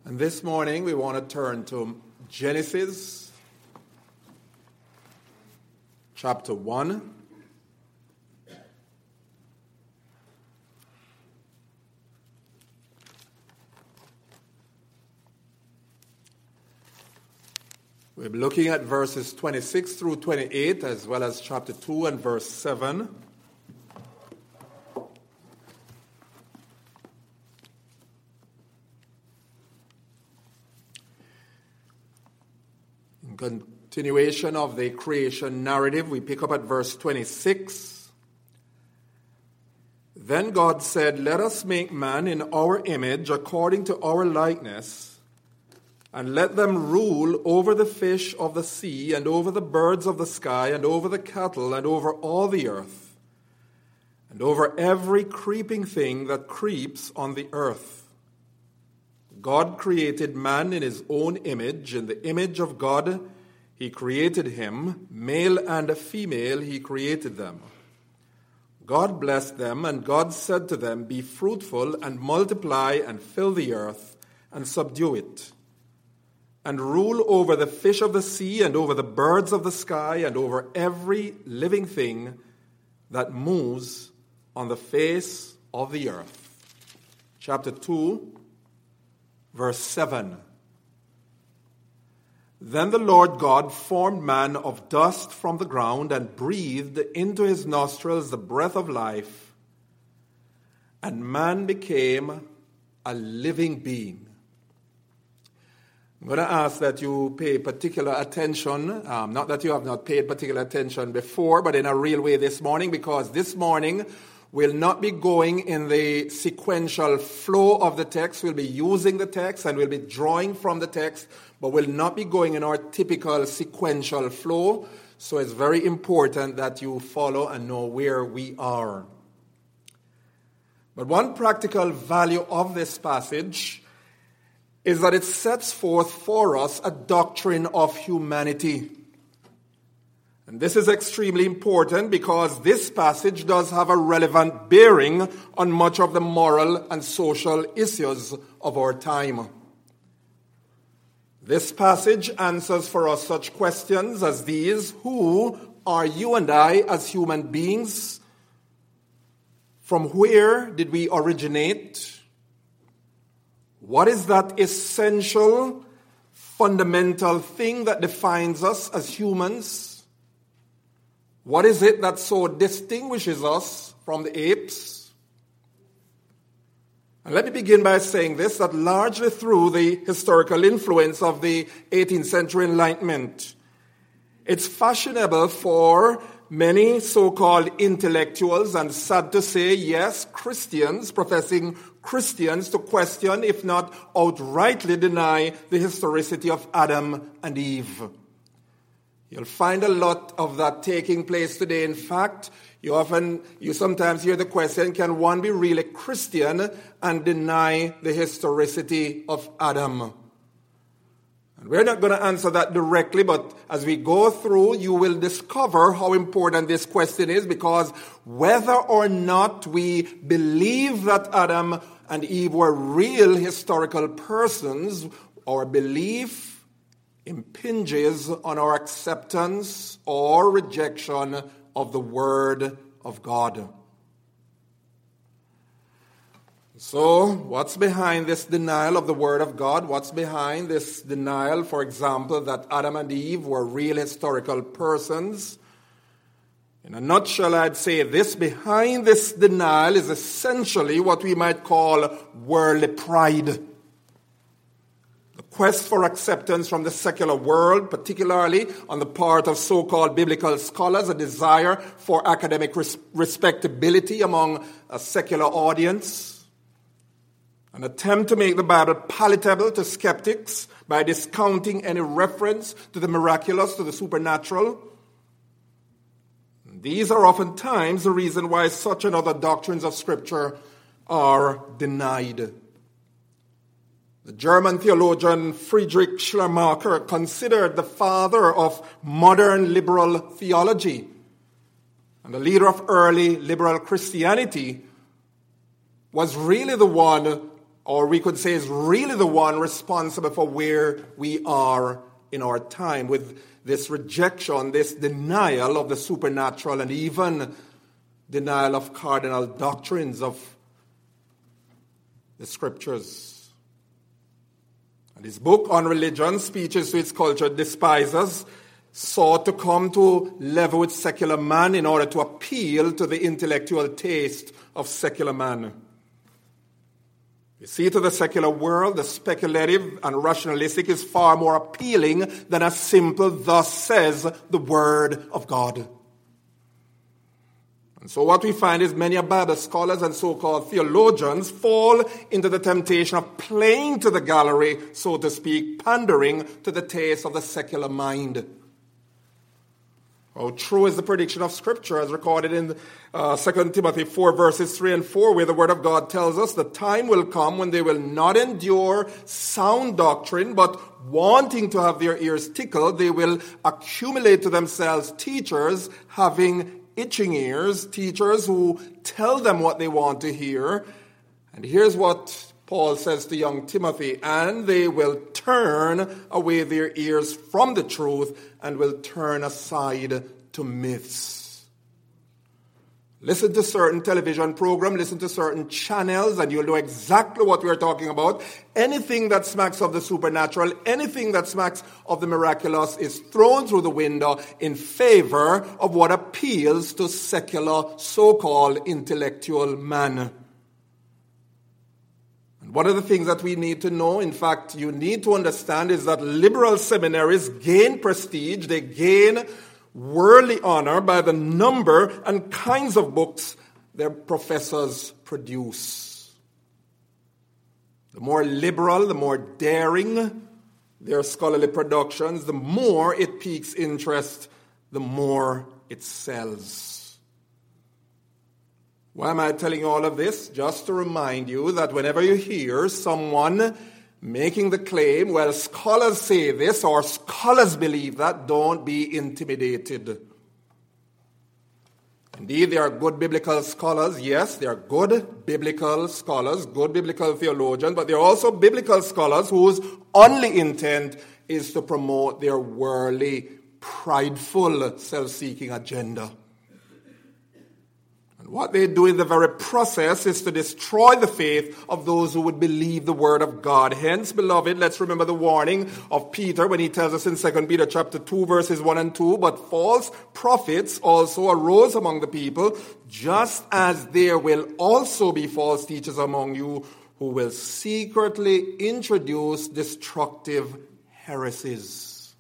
And this morning we want to turn to Genesis chapter 1. We'll be looking at verses 26 through 28 as well as chapter 2 and verse 7. In continuation of the creation narrative, we pick up at verse 26. Then God said, "Let us make man in our image according to our likeness, and let them rule over the fish of the sea, and over the birds of the sky, and over the cattle, and over all the earth, and over every creeping thing that creeps on the earth." God created man in his own image. In the image of God he created him. Male and female he created them. God blessed them, and God said to them, "Be fruitful and multiply and fill the earth and subdue it, and rule over the fish of the sea, and over the birds of the sky, and over every living thing that moves on the face of the earth." Chapter 2, verse 7. Then the Lord God formed man of dust from the ground, and breathed into his nostrils the breath of life, and man became a living being. I'm going to ask that you pay particular attention, not that you have not paid particular attention before, but in a real way this morning, because this morning we'll not be going in the sequential flow of the text. We'll be using the text and we'll be drawing from the text, but we'll not be going in our typical sequential flow. So it's very important that you follow and know where we are. But one practical value of this passage is that it sets forth for us a doctrine of humanity. And this is extremely important because this passage does have a relevant bearing on much of the moral and social issues of our time. This passage answers for us such questions as these: who are you and I as human beings? From where did we originate? What is that essential, fundamental thing that defines us as humans? What is it that so distinguishes us from the apes? And let me begin by saying this, that largely through the historical influence of the 18th century Enlightenment, it's fashionable for many so-called intellectuals, and sad to say, yes, Christians, professing Christians, to question, if not outrightly deny, the historicity of Adam and Eve. You'll find a lot of that taking place today. In fact, you sometimes hear the question, can one be really Christian and deny the historicity of Adam? And we're not going to answer that directly, but as we go through, you will discover how important this question is, because whether or not we believe that Adam and Eve were real historical persons, our belief impinges on our acceptance or rejection of the Word of God. So, what's behind this denial of the Word of God? What's behind this denial, for example, that Adam and Eve were real historical persons? In a nutshell, I'd say this: behind this denial is essentially what we might call worldly pride. The quest for acceptance from the secular world, particularly on the part of so-called biblical scholars, a desire for academic respectability among a secular audience, an attempt to make the Bible palatable to skeptics by discounting any reference to the miraculous, to the supernatural. These are oftentimes the reason why such and other doctrines of Scripture are denied. The German theologian Friedrich Schleiermacher, considered the father of modern liberal theology and the leader of early liberal Christianity, was really the one or we could say is really the one responsible for where we are in our time, with this rejection, this denial of the supernatural, and even denial of cardinal doctrines of the scriptures. And his book on religion, Speeches to its Culture Despisers, sought to come to level with secular man in order to appeal to the intellectual taste of secular man. You see, to the secular world, the speculative and rationalistic is far more appealing than a simple, thus says the Word of God. And so what we find is many Bible scholars and so-called theologians fall into the temptation of playing to the gallery, so to speak, pandering to the taste of the secular mind. How true is the prediction of Scripture as recorded in 2 Timothy 4 verses 3 and 4, where the Word of God tells us the time will come when they will not endure sound doctrine, but wanting to have their ears tickled, they will accumulate to themselves teachers having itching ears, teachers who tell them what they want to hear. And here's what Paul says to young Timothy, and they will turn away their ears from the truth and will turn aside to myths. Listen to certain television programs, listen to certain channels, and you'll know exactly what we're talking about. Anything that smacks of the supernatural, anything that smacks of the miraculous is thrown through the window in favor of what appeals to secular, so-called intellectual man. One of the things that we need to know, in fact, you need to understand, is that liberal seminaries gain prestige, they gain worldly honor by the number and kinds of books their professors produce. The more liberal, the more daring their scholarly productions, the more it piques interest, the more it sells. Why am I telling you all of this? Just to remind you that whenever you hear someone making the claim, well, scholars say this or scholars believe that, don't be intimidated. Indeed, there are good biblical scholars. Yes, there are good biblical scholars, good biblical theologians, but there are also biblical scholars whose only intent is to promote their worldly, prideful, self-seeking agenda. What they do in the very process is to destroy the faith of those who would believe the word of God. Hence, beloved, let's remember the warning of Peter when he tells us in 2 Peter chapter 2, verses 1 and 2, but false prophets also arose among the people, just as there will also be false teachers among you who will secretly introduce destructive heresies.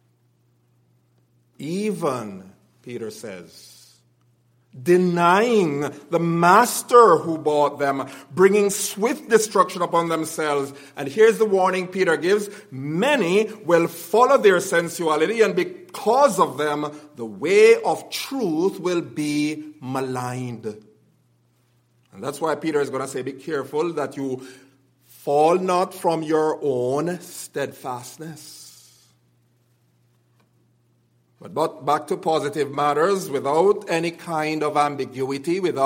Even, Peter says, denying the master who bought them, bringing swift destruction upon themselves. And here's the warning Peter gives: many will follow their sensuality, and because of them, the way of truth will be maligned. And that's why Peter is going to say, be careful that you fall not from your own steadfastness. But back to positive matters, without any kind of ambiguity, the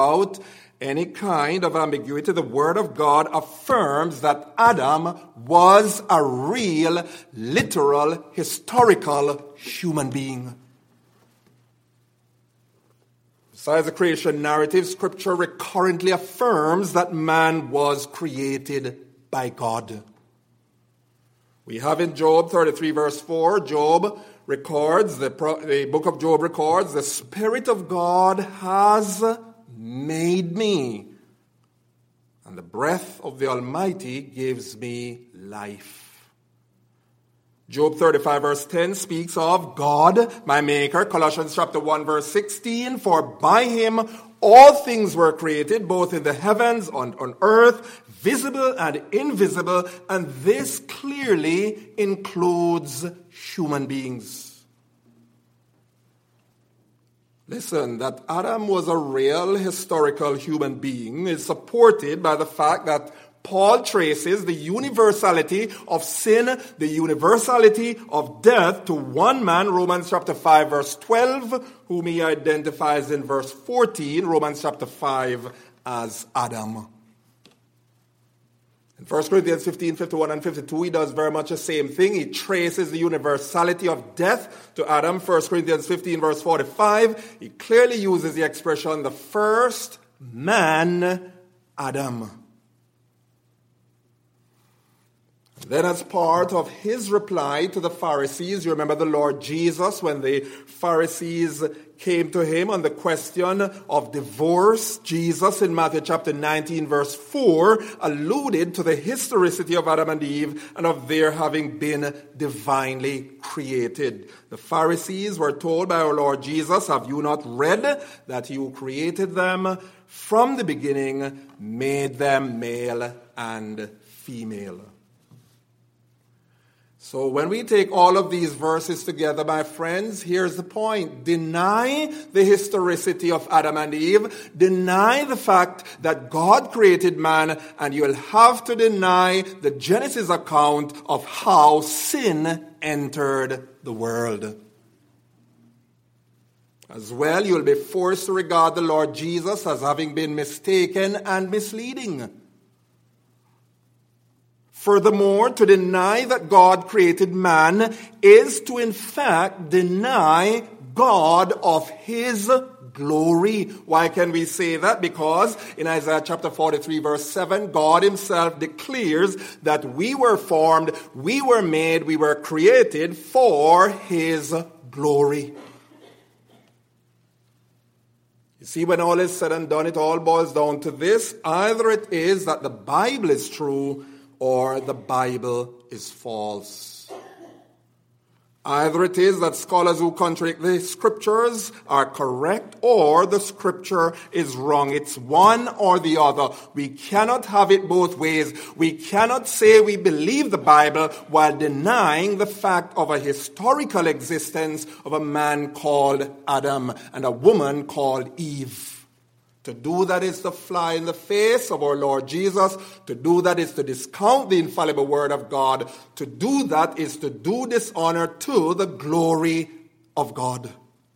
Word of God affirms that Adam was a real, literal, historical human being. Besides the creation narrative, Scripture recurrently affirms that man was created by God. We have in Job 33 verse 4, Job records, the book of Job records, the Spirit of God has made me, and the breath of the Almighty gives me life. Job 35 verse 10 speaks of God, my Maker. Colossians chapter 1 verse 16, for by him all things were created, both in the heavens and on earth, visible and invisible, and this clearly includes human beings. Listen, that Adam was a real historical human being is supported by the fact that Paul traces the universality of sin, the universality of death to one man, Romans chapter 5 verse 12, whom he identifies in verse 14, Romans chapter 5, as Adam. In 1 Corinthians 15, 51 and 52, he does very much the same thing. He traces the universality of death to Adam. 1 Corinthians 15, verse 45, he clearly uses the expression, the first man, Adam. Then as part of his reply to the Pharisees, you remember the Lord Jesus when the Pharisees came to him on the question of divorce. Jesus in Matthew chapter 19 verse 4 alluded to the historicity of Adam and Eve and of their having been divinely created. The Pharisees were told by our Lord Jesus, have you not read that he who created them from the beginning made them male and female? So when we take all of these verses together, my friends, here's the point. Deny the historicity of Adam and Eve. Deny the fact that God created man, and you'll have to deny the Genesis account of how sin entered the world. As well, you'll be forced to regard the Lord Jesus as having been mistaken and misleading. Furthermore, to deny that God created man is to in fact deny God of his glory. Why can we say that? Because in Isaiah chapter 43 verse 7, God himself declares that we were formed, we were made, we were created for his glory. You see, when all is said and done, it all boils down to this. Either it is that the Bible is true or the Bible is false. Either it is that scholars who contradict the scriptures are correct or the scripture is wrong. It's one or the other. We cannot have it both ways. We cannot say we believe the Bible while denying the fact of a historical existence of a man called Adam and a woman called Eve. To do that is to fly in the face of our Lord Jesus. To do that is to discount the infallible word of God. To do that is to do dishonor to the glory of God.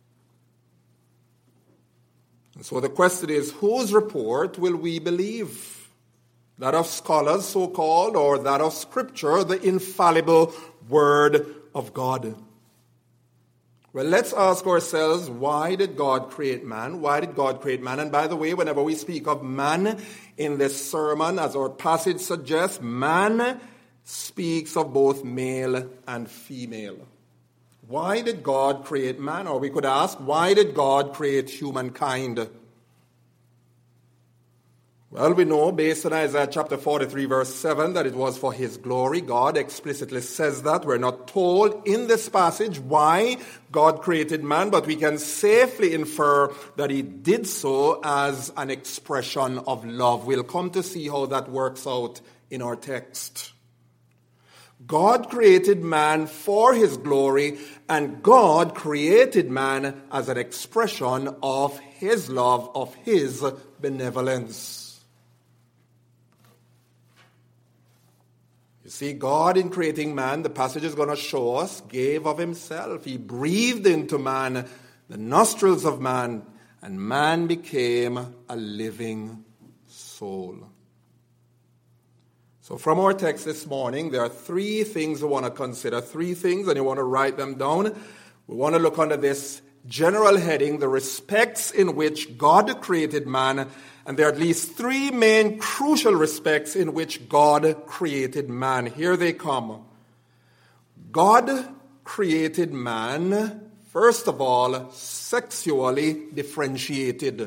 And so the question is, whose report will we believe? That of scholars, so-called, or that of Scripture, the infallible word of God? Well, let's ask ourselves, why did God create man? Why did God create man? And by the way, whenever we speak of man in this sermon, as our passage suggests, man speaks of both male and female. Why did God create man? Or we could ask, why did God create humankind? Well, we know based on Isaiah chapter 43 verse 7 that it was for his glory. God explicitly says that. We're not told in this passage why God created man, but we can safely infer that he did so as an expression of love. We'll come to see how that works out in our text. God created man for his glory, and God created man as an expression of his love, of his benevolence. You see, God in creating man, the passage is going to show us, gave of himself. He breathed into man the nostrils of man, and man became a living soul. So from our text this morning, there are three things we want to consider. Three things, and you want to write them down. We want to look under this general heading, the respects in which God created man. And there are at least three main crucial respects in which God created man. Here they come. God created man, first of all, sexually differentiated.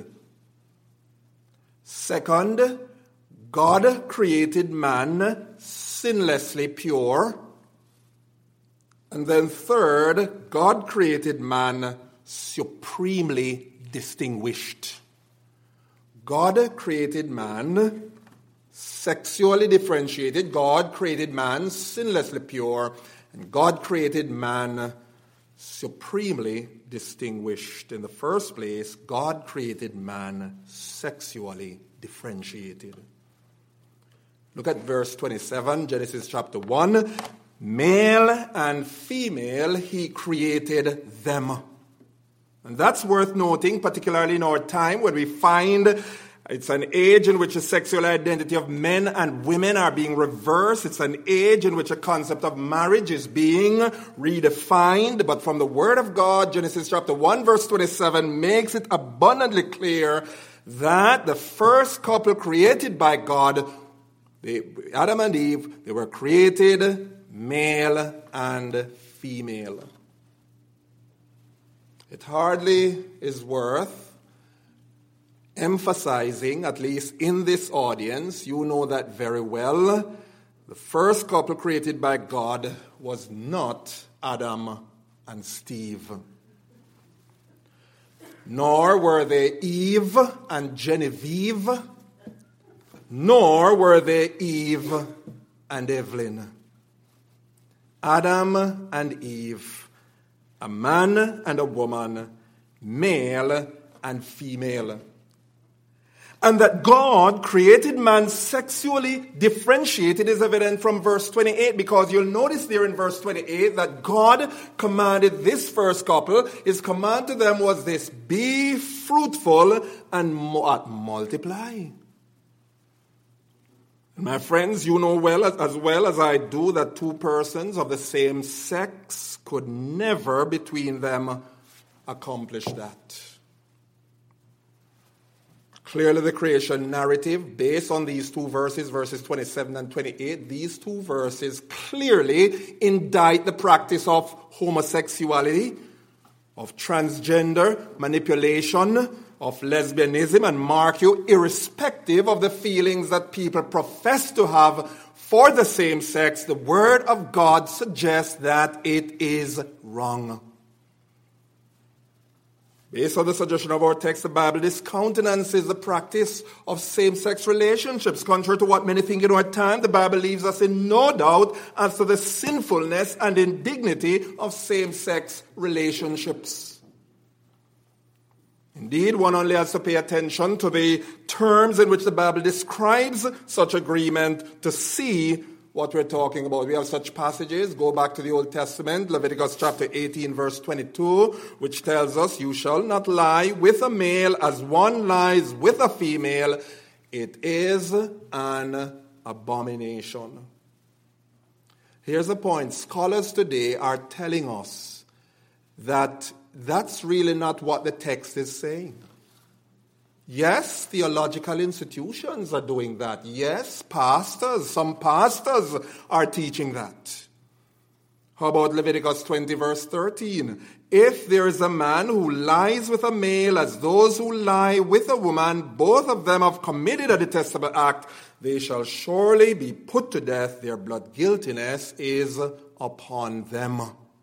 Second, God created man sinlessly pure. And then third, God created man supremely distinguished. God created man sexually differentiated. God created man sinlessly pure. And God created man supremely distinguished. In the first place, God created man sexually differentiated. Look at verse 27, Genesis chapter 1. Male and female, he created them. And that's worth noting, particularly in our time when we find It's an age in which the sexual identity of men and women are being reversed. It's an age in which a concept of marriage is being redefined. But from the Word of God, Genesis chapter 1 verse 27 makes it abundantly clear that the first couple created by God, Adam and Eve, they were created male and female. It hardly is worth emphasizing, at least in this audience, you know that very well, the first couple created by God was not Adam and Steve. Nor were they Eve and Genevieve, nor were they Eve and Evelyn. Adam and Eve, a man and a woman, male and female. And that God created man sexually differentiated is evident from verse 28, because you'll notice there in verse 28 that God commanded this first couple, his command to them was this: be fruitful and multiply. My friends, you know well as I do that two persons of the same sex could never between them accomplish that. Clearly, the creation narrative, based on these two verses, verses 27 and 28, these two verses clearly indict the practice of homosexuality, of transgender manipulation, of lesbianism, and mark you, irrespective of the feelings that people profess to have for the same sex, the Word of God suggests that it is wrong. Based on the suggestion of our text, the Bible discountenances the practice of same-sex relationships. Contrary to what many think in our time, the Bible leaves us in no doubt as to the sinfulness and indignity of same-sex relationships. Indeed, one only has to pay attention to the terms in which the Bible describes such agreement to see what we're talking about. We have such passages. Go back to the Old Testament, Leviticus chapter 18, verse 22, which tells us, you shall not lie with a male as one lies with a female. It is an abomination. Here's the point. Scholars today are telling us that that's really not what the text is saying. Yes, theological institutions are doing that. Yes, some pastors are teaching that. How about Leviticus 20 verse 13? If there is a man who lies with a male as those who lie with a woman, both of them have committed a detestable act, they shall surely be put to death. Their blood guiltiness is upon them.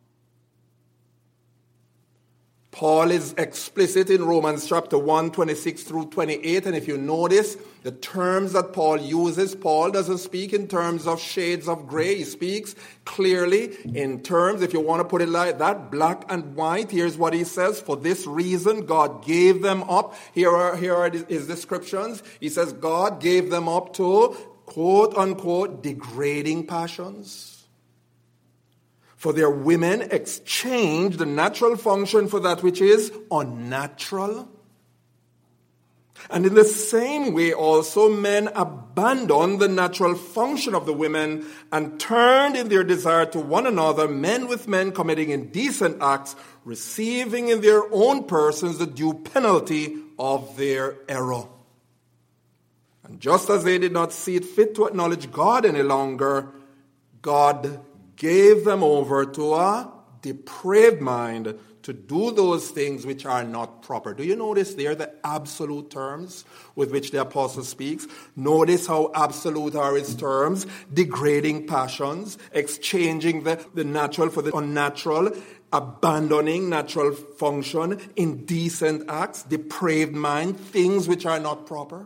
Paul is explicit in Romans chapter 1, 26 through 28. And if you notice, the terms that Paul uses, Paul doesn't speak in terms of shades of gray. He speaks clearly in terms, if you want to put it like that, black and white. Here's what he says. For this reason, God gave them up. Here are his descriptions. He says, God gave them up to, quote unquote, degrading passions. For their women exchange the natural function for that which is unnatural. And in the same way also men abandon the natural function of the women and turned in their desire to one another, men with men committing indecent acts, receiving in their own persons the due penalty of their error. And just as they did not see it fit to acknowledge God any longer, God gave them over to a depraved mind to do those things which are not proper. Do you notice there the absolute terms with which the apostle speaks? Notice how absolute are his terms. Degrading passions, exchanging the natural for the unnatural, abandoning natural function, indecent acts, depraved mind, things which are not proper.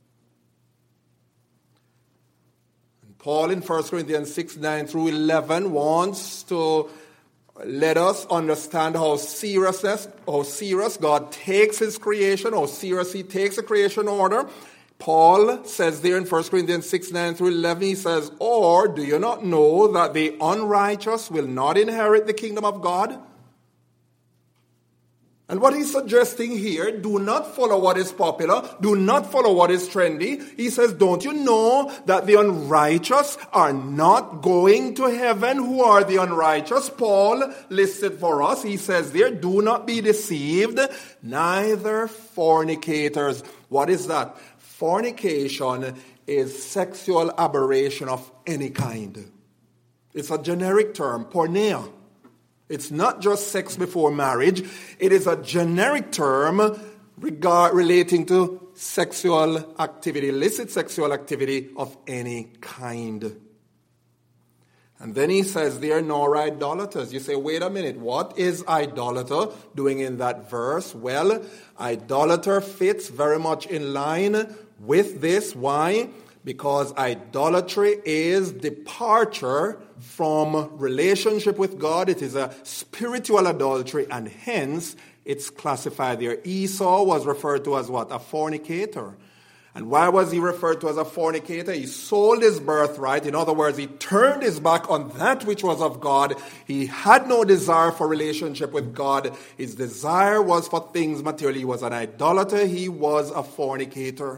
Paul in 1 Corinthians 6, 9 through 11 wants to let us understand how serious God takes his creation, how serious he takes the creation order. Paul says there in 1 Corinthians 6, 9 through 11, he says, or do you not know that the unrighteous will not inherit the kingdom of God? And what he's suggesting here, do not follow what is popular, do not follow what is trendy. He says, don't you know that the unrighteous are not going to heaven? Who are the unrighteous? Paul listed for us. He says there, do not be deceived, neither fornicators. What is that? Fornication is sexual aberration of any kind. It's a generic term, porneia. It's not just sex before marriage. It is a generic term relating to sexual activity, illicit sexual activity of any kind. And then he says there, nor idolaters. You say, wait a minute, what is idolater doing in that verse? Well, idolater fits very much in line with this. Why? Because idolatry is departure from relationship with God. It is a spiritual adultery, and hence it's classified there. Esau was referred to as what? A fornicator. And why was he referred to as a fornicator? He sold his birthright. In other words, he turned his back on that which was of God. He had no desire for relationship with God. His desire was for things material. He was an idolater. He was a fornicator.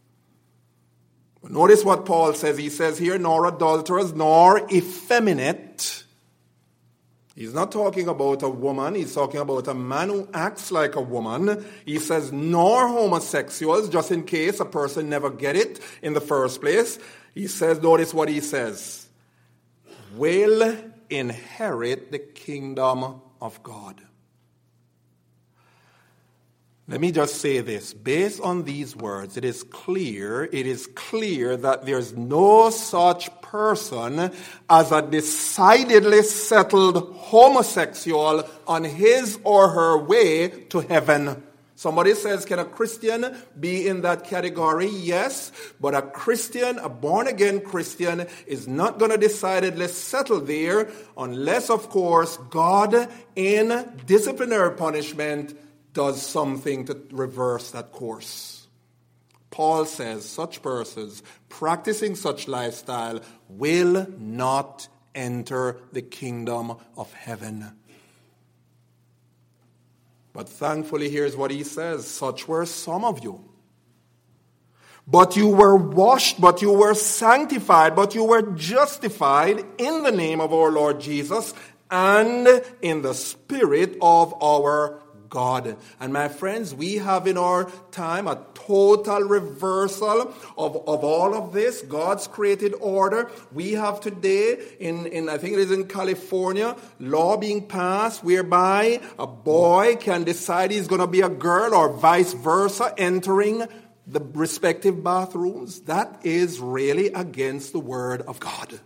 Notice what Paul says. He says here, nor adulterers, nor effeminate. He's not talking about a woman. He's talking about a man who acts like a woman. He says, nor homosexuals, just in case a person never get it in the first place. He says, notice what he says, will inherit the kingdom of God. Let me just say this. Based on these words, it is clear that there's no such person as a decidedly settled homosexual on his or her way to heaven. Somebody says, can a Christian be in that category? Yes, but a Christian, a born-again Christian, is not going to decidedly settle there unless, of course, God, in disciplinary punishment, does something to reverse that course. Paul says such persons practicing such lifestyle will not enter the kingdom of heaven. But thankfully, here's what he says. Such were some of you. But you were washed, but you were sanctified, but you were justified in the name of our Lord Jesus and in the Spirit of our God. And my friends, we have in our time a total reversal of all of this, God's created order. We have today, in I think it is in California, law being passed whereby a boy can decide he's going to be a girl or vice versa, entering the respective bathrooms. That is really against the word of God.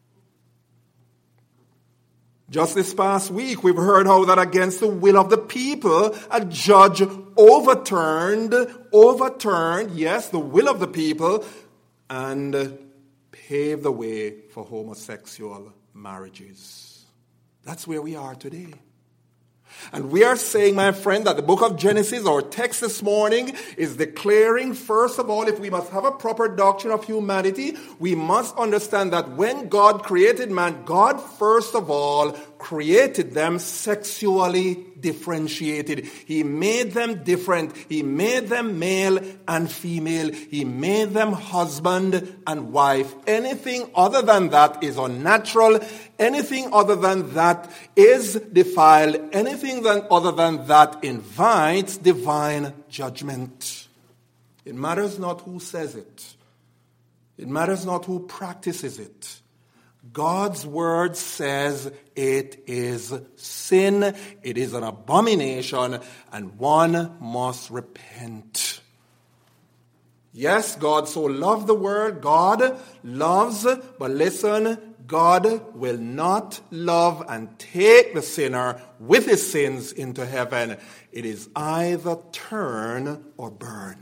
Just this past week, we've heard how that against the will of the people, a judge overturned, yes, the will of the people, and paved the way for homosexual marriages. That's where we are today. And we are saying, my friend, that the book of Genesis, our text this morning, is declaring, first of all, if we must have a proper doctrine of humanity, we must understand that when God created man, God, first of all, created them sexually differentiated. He made them different. He made them male and female. He made them husband and wife. Anything other than that is unnatural. Anything other than that is defiled. Anything other than that invites divine judgment. It matters not who says it. It matters not who practices it. God's word says it is sin, it is an abomination, and one must repent. Yes, God so loved the world, God loves, but listen, God will not love and take the sinner with his sins into heaven. It is either turn or burn.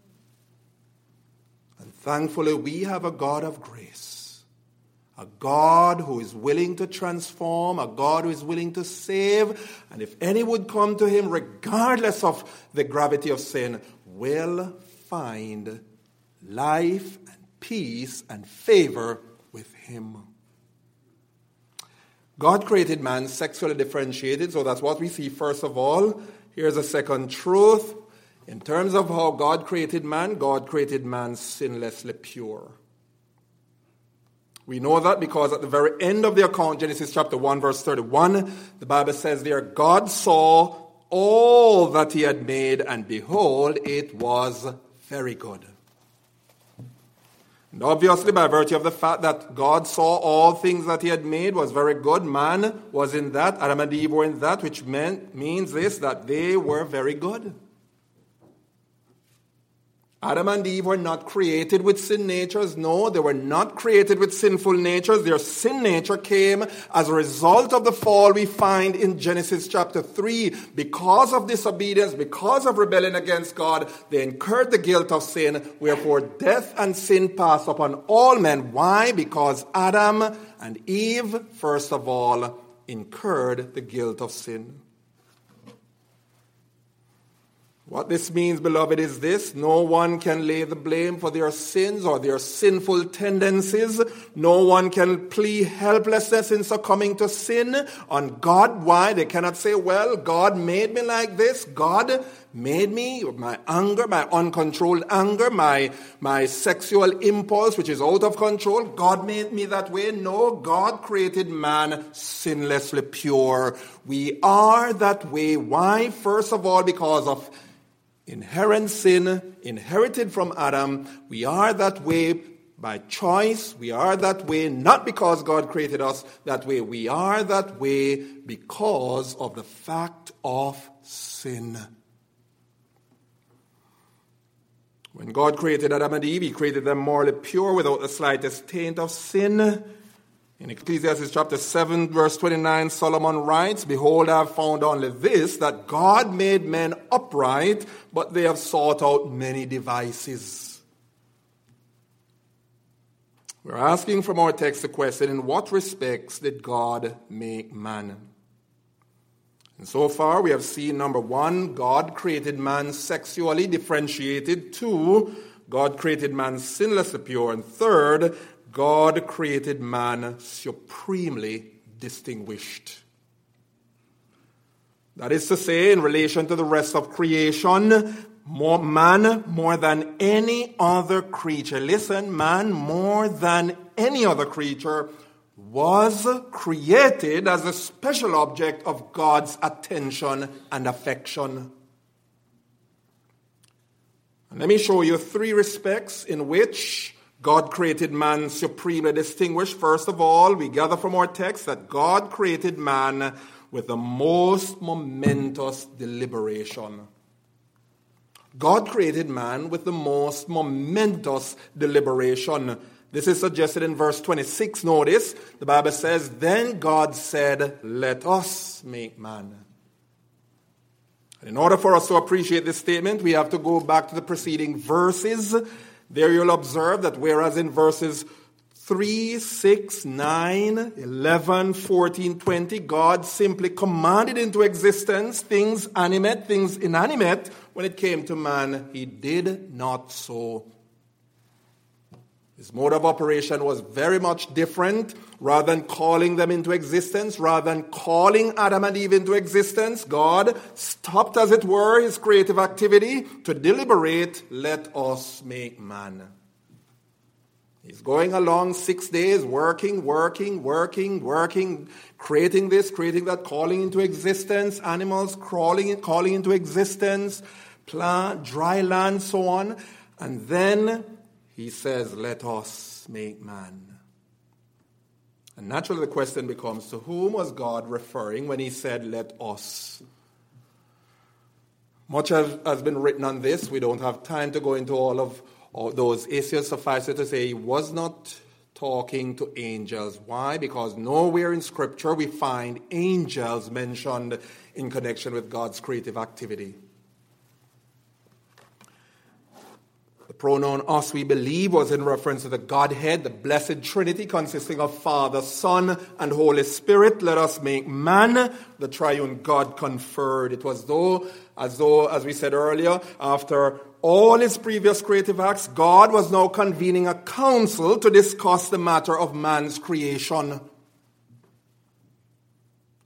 And thankfully, we have a God of grace. A God who is willing to transform, a God who is willing to save, and if any would come to him, regardless of the gravity of sin, will find life and peace and favor with him. God created man sexually differentiated, so that's what we see first of all. Here's a second truth. In terms of how God created man sinlessly pure. We know that because at the very end of the account, Genesis chapter 1, verse 31, the Bible says there, God saw all that he had made, and behold, it was very good. And obviously, by virtue of the fact that God saw all things that he had made was very good, man was in that, Adam and Eve were in that, which means this, that they were very good. Adam and Eve were not created with sin natures. No, they were not created with sinful natures. Their sin nature came as a result of the fall we find in Genesis chapter 3. Because of disobedience, because of rebellion against God, they incurred the guilt of sin. Wherefore death and sin passed upon all men. Why? Because Adam and Eve, first of all, incurred the guilt of sin. What this means, beloved, is this. No one can lay the blame for their sins or their sinful tendencies. No one can plea helplessness in succumbing to sin on God. Why? They cannot say, well, God made me like this. God made me, my anger, my uncontrolled anger, my sexual impulse, which is out of control. God made me that way. No, God created man sinlessly pure. We are that way. Why? First of all, because of inherent sin, inherited from Adam. We are that way by choice. We are that way not because God created us that way. We are that way because of the fact of sin. When God created Adam and Eve, he created them morally pure without the slightest taint of sin. In Ecclesiastes chapter 7, verse 29, Solomon writes, behold, I have found only this, that God made men upright, but they have sought out many devices. We're asking from our text the question, in what respects did God make man? And so far we have seen, number one, God created man sexually differentiated. Two, God created man sinlessly pure. And third, God created man supremely distinguished. That is to say, in relation to the rest of creation, man more than any other creature, listen, man more than any other creature was created as a special object of God's attention and affection. And let me show you three respects in which God created man supremely distinguished. First of all, we gather from our text that God created man with the most momentous deliberation. God created man with the most momentous deliberation. This is suggested in verse 26. Notice, the Bible says, then God said, let us make man. In order for us to appreciate this statement, we have to go back to the preceding verses. There you'll observe that whereas in verses 3, 6, 9, 11, 14, 20, God simply commanded into existence things animate, things inanimate. When it came to man, he did not so. His mode of operation was very much different. Rather than calling them into existence, rather than calling Adam and Eve into existence, God stopped, as it were, his creative activity to deliberate, let us make man. He's going along 6 days, working, creating this, creating that, calling into existence, animals calling into existence, plant, dry land, so on. And then he says, let us make man. And naturally the question becomes, to whom was God referring when he said, let us? Much has been written on this. We don't have time to go into all of those issues. Suffice it to say, he was not talking to angels. Why? Because nowhere in Scripture we find angels mentioned in connection with God's creative activity. The pronoun us, we believe, was in reference to the Godhead, the blessed Trinity consisting of Father, Son, and Holy Spirit. Let us make man, the triune God conferred. It was as though, as we said earlier, after all his previous creative acts, God was now convening a council to discuss the matter of man's creation.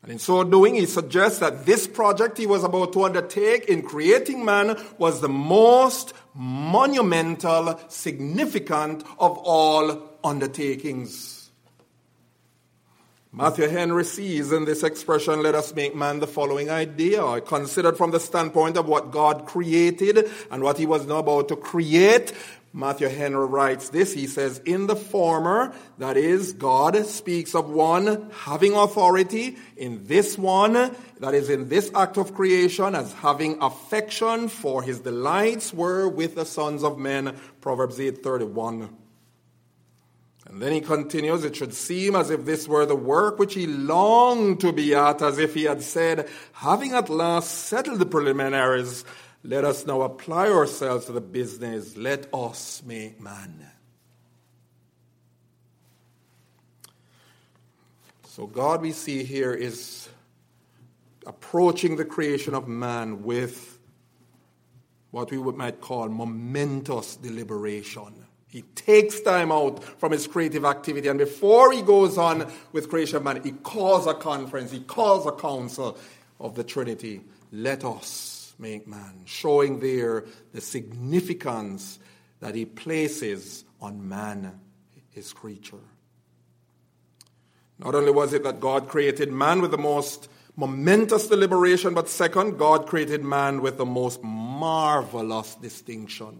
And in so doing, he suggests that this project he was about to undertake in creating man was the most monumental, significant of all undertakings. Matthew Henry sees in this expression, let us make man, the following idea, considered from the standpoint of what God created and what he was now about to create. Matthew Henry writes this, he says, in the former, that is, God speaks of one having authority, in this one, that is, in this act of creation, as having affection, for his delights were with the sons of men, Proverbs 8:31. And then he continues, it should seem as if this were the work which he longed to be at, as if he had said, having at last settled the preliminaries, let us now apply ourselves to the business. Let us make man. So God, we see here, is approaching the creation of man with what we might call momentous deliberation. He takes time out from his creative activity, and before he goes on with creation of man, he calls a conference, he calls a council of the Trinity. Let us make man, showing there the significance that he places on man, his creature. Not only was it that God created man with the most momentous deliberation, but second, God created man with the most marvelous distinction.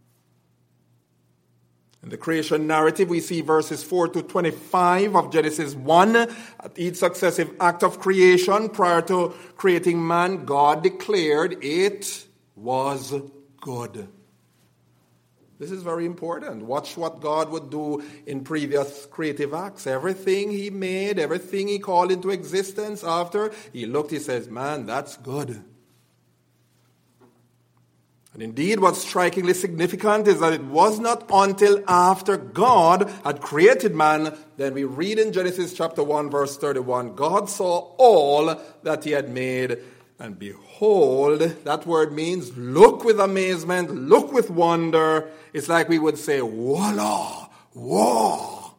In the creation narrative, we see verses 4 to 25 of Genesis 1. At each successive act of creation, prior to creating man, God declared it was good. This is very important. Watch what God would do in previous creative acts. Everything he made, everything he called into existence after, he looked, he says, man, that's good. And indeed, what's strikingly significant is that it was not until after God had created man, then we read in Genesis chapter 1, verse 31, God saw all that he had made, and behold, that word means look with amazement, look with wonder. It's like we would say, voila, whoa.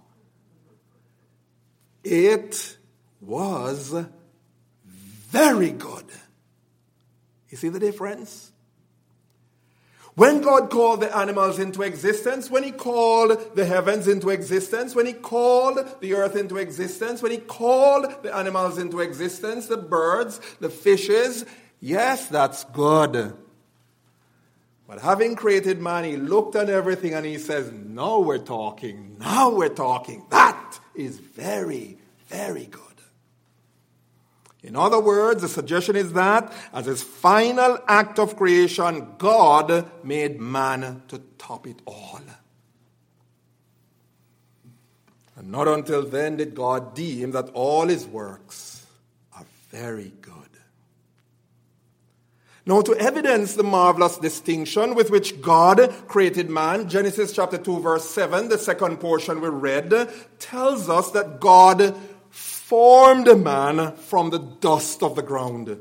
It was very good. You see the difference? When God called the animals into existence, when he called the heavens into existence, when he called the earth into existence, when he called the animals into existence, the birds, the fishes, yes, that's good. But having created man, he looked at everything and he says, now we're talking. That is very, very good. In other words, the suggestion is that as his final act of creation, God made man to top it all. And not until then did God deem that all his works are very good. Now, to evidence the marvelous distinction with which God created man, Genesis chapter 2, verse 7, the second portion we read, tells us that God formed man from the dust of the ground.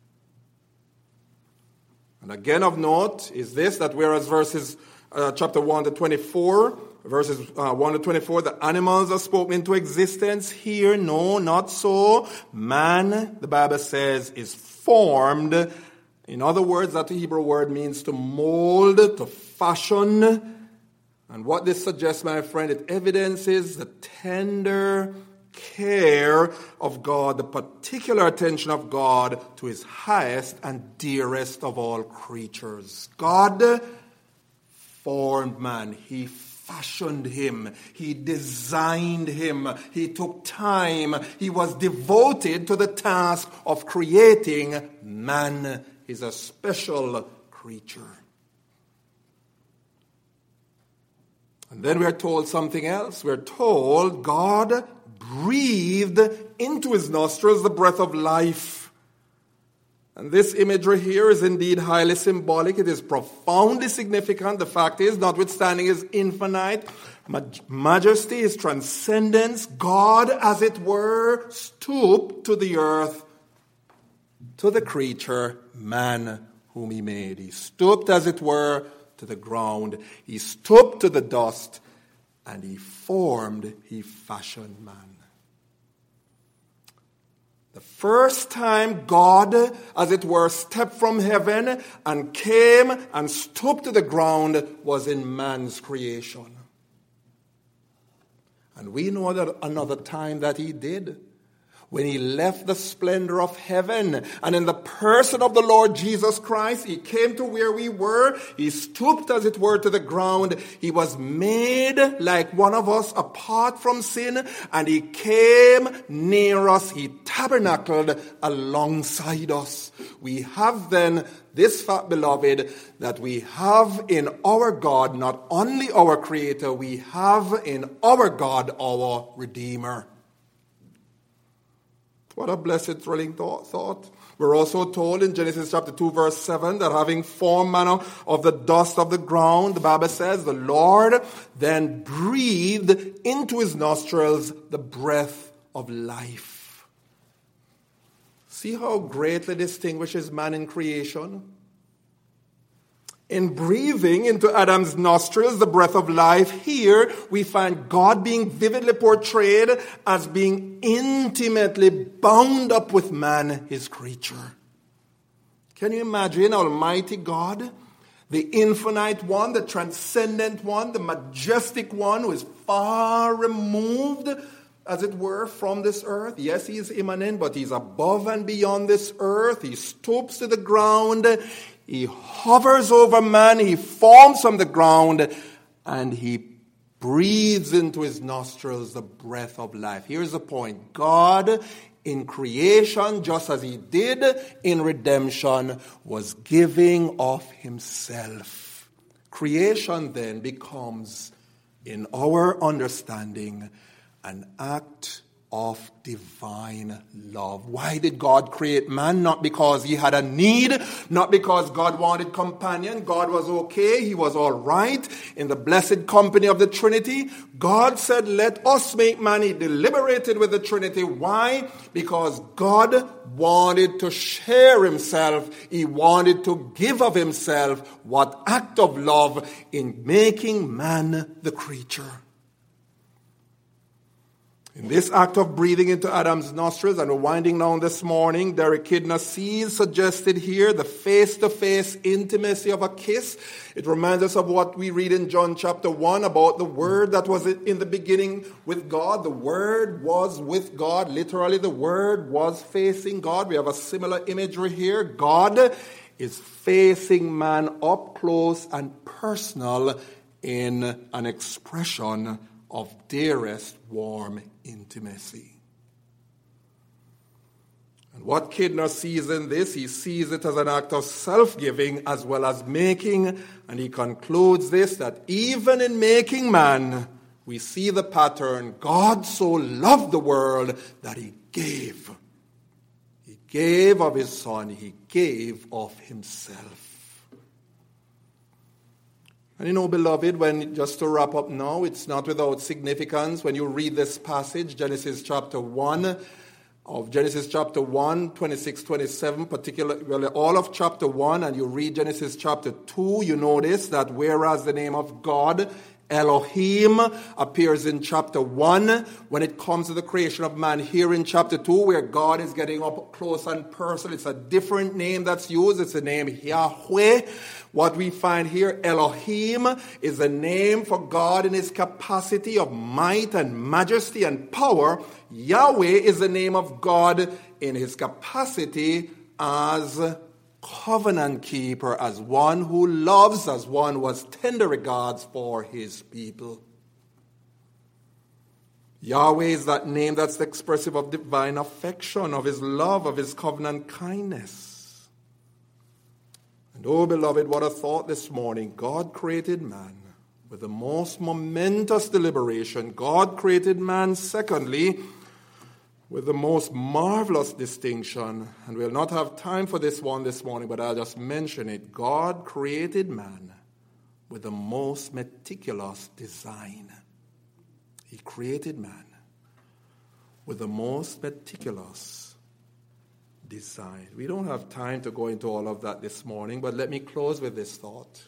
And again of note is this, that whereas verses chapter 1 to 24, verses 1 to 24, the animals are spoken into existence. Here, no, not so. Man, the Bible says, is formed. In other words, that Hebrew word means to mold, to fashion. And what this suggests, my friend, it evidences the tender care of God, the particular attention of God to his highest and dearest of all creatures. God formed man. He fashioned him. He designed him. He took time. He was devoted to the task of creating man. He's a special creature. And then we're told something else. We're told God breathed into his nostrils the breath of life. And this imagery here is indeed highly symbolic. It is profoundly significant. The fact is, notwithstanding his infinite majesty, his transcendence, God, as it were, stooped to the earth, to the creature, man, whom he made. He stooped, as it were, to the ground. He stooped to the dust, and he fashioned man. The The first time God, as it were, stepped from heaven and came and stooped to the ground was in man's creation. And we know that another time that he did, when he left the splendor of heaven, and in the person of the Lord Jesus Christ, he came to where we were. He stooped, as it were, to the ground. He was made like one of us apart from sin, and he came near us. He tabernacled alongside us. We have then this fact, beloved, that we have in our God not only our Creator, we have in our God our Redeemer. What a blessed, thrilling thought. We're also told in Genesis chapter 2, verse 7, that having formed man of the dust of the ground, the Bible says, the Lord then breathed into his nostrils the breath of life. See how greatly distinguishes man in creation? In breathing into Adam's nostrils the breath of life, here we find God being vividly portrayed as being intimately bound up with man, his creature. Can you imagine Almighty God, the infinite one, the transcendent one, the majestic one who is far removed, as it were, from this earth? Yes, he is immanent, but he's above and beyond this earth. He stoops to the ground. He hovers over man, he forms from the ground, and he breathes into his nostrils the breath of life. Here's the point. God, in creation, just as he did in redemption, was giving of himself. Creation then becomes, in our understanding, an act of divine love. Why did God create man? Not because he had a need, not because God wanted companion. God was okay. He was all right in the blessed company of the Trinity. God said, let us make man. He deliberated with the Trinity. Why? Because God wanted to share himself. He wanted to give of himself. What act of love in making man the creature. In this act of breathing into Adam's nostrils, and we're winding down this morning, Derek Kidner sees suggested here the face-to-face intimacy of a kiss. It reminds us of what we read in John chapter 1 about the Word that was in the beginning with God. The Word was with God. Literally, the Word was facing God. We have a similar imagery here. God is facing man up close and personal in an expression of dearest warm intimacy. And what Kidner sees in this, he sees it as an act of self-giving as well as making, and he concludes this, that even in making man, we see the pattern. God so loved the world that he gave. He gave of his Son, he gave of himself. And you know, beloved, just to wrap up now, it's not without significance when you read this passage, Genesis chapter 1, 26, 27, particularly all of chapter 1, and you read Genesis chapter 2, you notice that whereas the name of God, Elohim, appears in chapter 1, when it comes to the creation of man, here in chapter 2, where God is getting up close and personal, it's a different name that's used. It's the name Yahweh. What we find here, Elohim, is a name for God in his capacity of might and majesty and power. Yahweh is the name of God in his capacity as covenant keeper, as one who loves, as one who has tender regards for his people. Yahweh is that name that's expressive of divine affection, of his love, of his covenant kindness. And oh, beloved, what a thought this morning. God created man with the most momentous deliberation. God created man, secondly, with the most marvelous distinction. And we'll not have time for this one this morning, but I'll just mention it. God created man with the most meticulous design. He created man with the most meticulous design. We don't have time to go into all of that this morning, but let me close with this thought.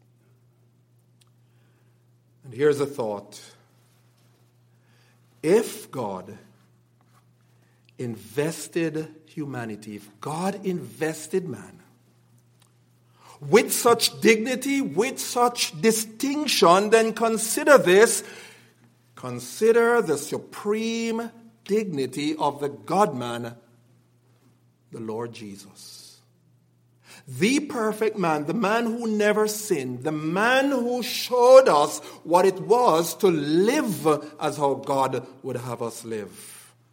And here's a thought. If God, invested humanity, if God invested man with such dignity, with such distinction, then consider this. Consider the supreme dignity of the God-man, the Lord Jesus. The perfect man, the man who never sinned, the man who showed us what it was to live as how God would have us live.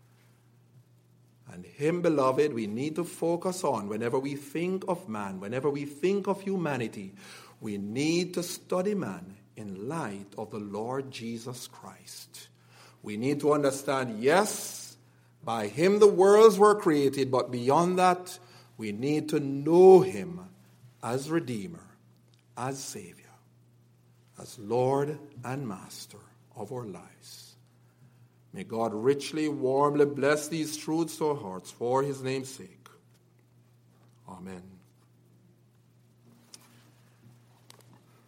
And him, beloved, we need to focus on whenever we think of man, whenever we think of humanity. We need to study man in light of the Lord Jesus Christ. We need to understand, yes, by him the worlds were created, but beyond that, we need to know him as Redeemer, as Savior, as Lord and Master of our lives. May God richly, warmly bless these truths to our hearts for his name's sake. Amen.